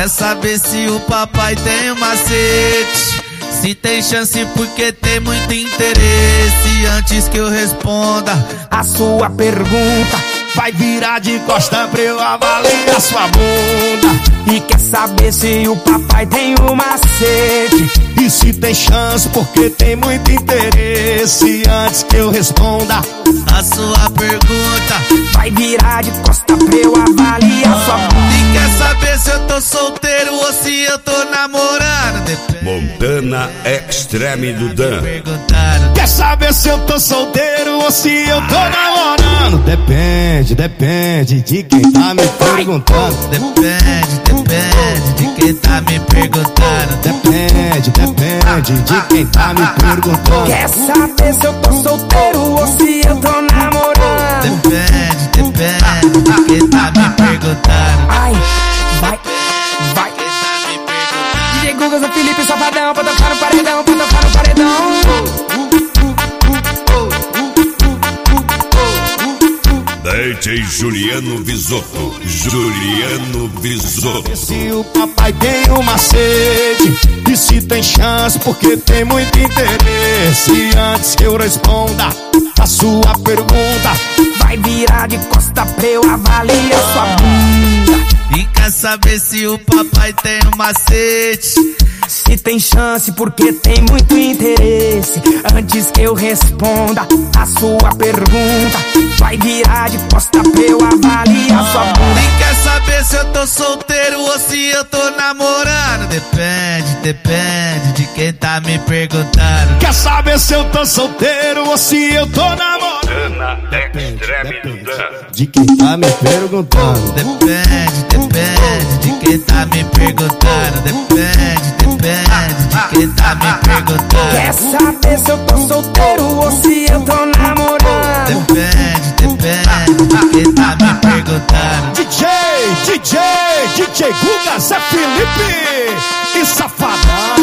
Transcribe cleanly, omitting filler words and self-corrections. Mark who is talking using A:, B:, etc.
A: Quer saber se o papai tem um macete? Se tem chance porque tem muito interesse. Antes que eu responda
B: a sua pergunta, vai virar de costa pra eu avaliar sua bunda. E quer saber se o papai tem um macete? E se tem chance porque tem muito interesse. Antes que eu responda
A: a sua pergunta,
B: vai virar de costa pra eu avaliar sua bunda.
A: E quer saber se eu tô solteiro ou se eu tô namorando? Depende.
C: Montana Extreme do Dan.
B: Quer saber se eu tô solteiro ou se eu tô namorando? Depende de quem tá me perguntando.
A: Depende de quem tá me perguntando.
B: Depende de quem tá me perguntando. Quer saber se eu tô solteiro ou se eu tô namorando?
A: Depende de quem tá me perguntando.
B: Ai, vai. DJ Guga, Zé Felipe, Safadão, pra tocar no paredão, pra tocar no paredão.
C: DJ Juliano Visotto.
B: Se o papai tem um macete, e se tem chance porque tem muito interesse. Antes que eu responda a sua pergunta, vai virar de costa pra eu avaliar sua bunda.
A: E quer saber se o papai tem um macete?
B: Se tem chance porque tem muito interesse. Antes que eu responda a sua pergunta, vai virar de costa pra eu avaliar sua bunda.
A: E quer saber se eu tô solteiro ou se eu tô namorando? Depende de quem tá me perguntando.
B: Quer saber se eu tô solteiro ou se eu tô namorando?
C: Depende
B: de quem tá me perguntando.
A: Depende de quem tá me perguntando. Depende de quem tá me perguntando.
B: Quer saber se eu tô solteiro ou se eu tô namorando?
A: Depende de quem tá me perguntando.
B: DJ Guga, Zé Felipe e Safadão.